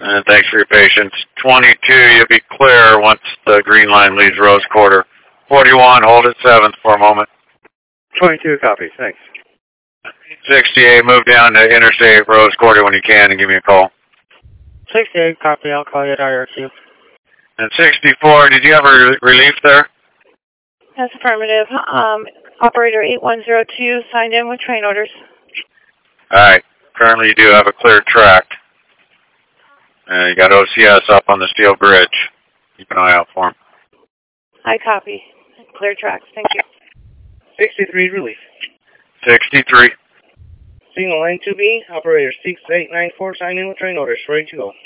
And thanks for your patience. 22, you'll be clear once the green line leaves Rose Quarter. 41, hold at 7th for a moment. 22, copy. Thanks. 68, move down to Interstate Rose Quarter when you can and give me a call. 68, copy. I'll call you at IRQ. And 64, did you have a relief there? That's affirmative. Operator 8102 signed in with train orders. All right. Currently, you do have a clear track. You got OCS up on the steel bridge. Keep an eye out for him. I copy. Clear tracks. Thank you. 63, relief. 63. Signal line 2B, operator 6894, signed in with train orders. Ready to go.